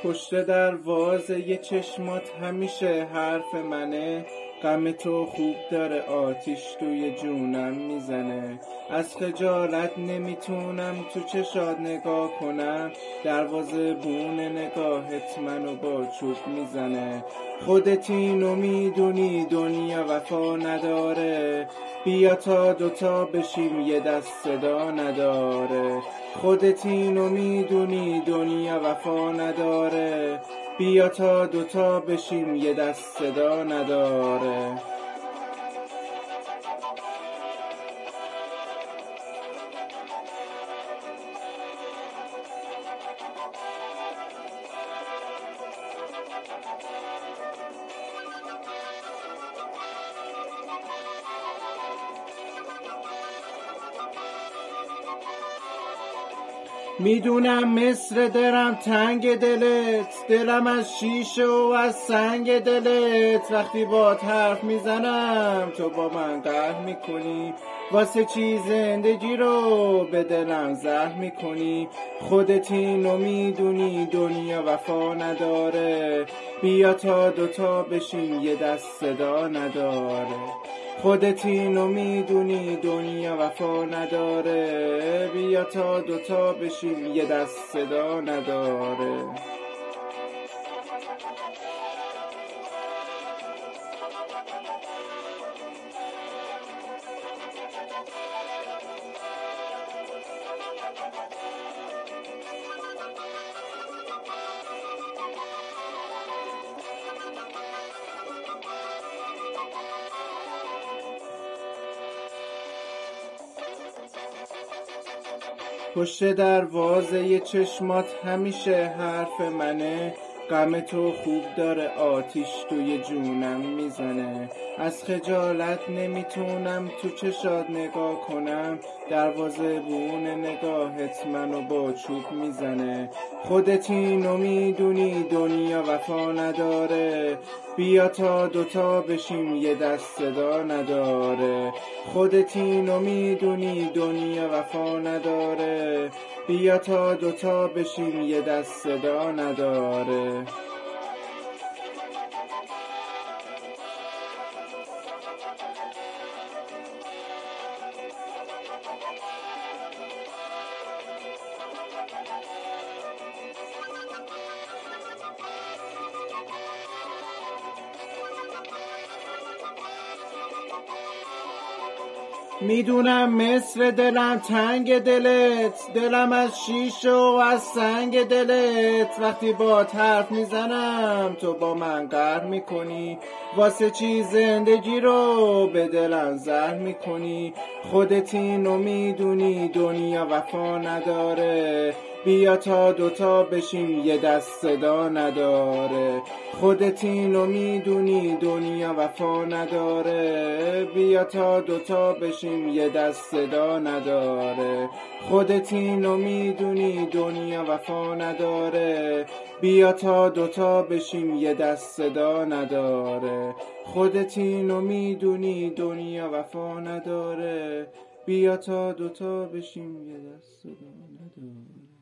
پشت دروازه چشمات همیشه حرف منه، غم تو خوب داره آتیش توی جونم میزنه. از خجالت نمیتونم تو چشات نگاه کنم، دروازه بون نگاهت منو با چوب میزنه. خودت اینو میدونی دنیا وفا نداره، بیا تا دوتا بشیم یه دست صدا نداره. خودت اینو میدونی دنیا وفا نداره، بیا تا دوتا بشیم یه دست صدا نداره. میدونم مصر دلم تنگ دلت، دلم از شیشه و از سنگ دلت. وقتی با حرف میزنم تو با من قهر میکنی، واسه چی زندگی رو به دلم زهر میکنی. خودت اینو میدونی دنیا وفا نداره، بیا تا دوتا بشیم یه دست صدا نداره. خودت اینو میدونی دنیا وفا نداره، بیا تا دوتا بشیم یه دست صدا نداره. پشت دروازه چشمات همیشه حرف منه، غم تو خوب داره آتیش توی جونم میزنه. از خجالت نمیتونم تو چشات نگاه کنم، دروازه بون نگاهت منو با چوب میزنه. خودت اینو میدونی دنیا وفا نداره، بیا تا دوتا بشیم یه دست صدا نداره. خودت اینو میدونی دنیا وفا نداره، بیا تا دوتا بشیم یه دست صدا نداره. میدونم مصر دلم تنگ دلت، دلم از شیشه و از سنگ دلت. وقتی با حرف میزنم تو با من قهر میکنی، واسه چی زندگی رو به دلم زهر میکنی. خودت اینو میدونی دنیا وفا نداره، بیا تا دوتا بشیم یه دست صدا نداره. خودت اینو میدونی دنیا وفا نداره، بیا تا دوتا بشیم یه دست صدا نداره. خودت اینو میدونی دنیا وفا نداره، بیا تا دوتا بشیم یه دست صدا نداره. خودت اینو میدونی دنیا وفا نداره، بیا تا دوتا بشیم یه دست صدا نداره.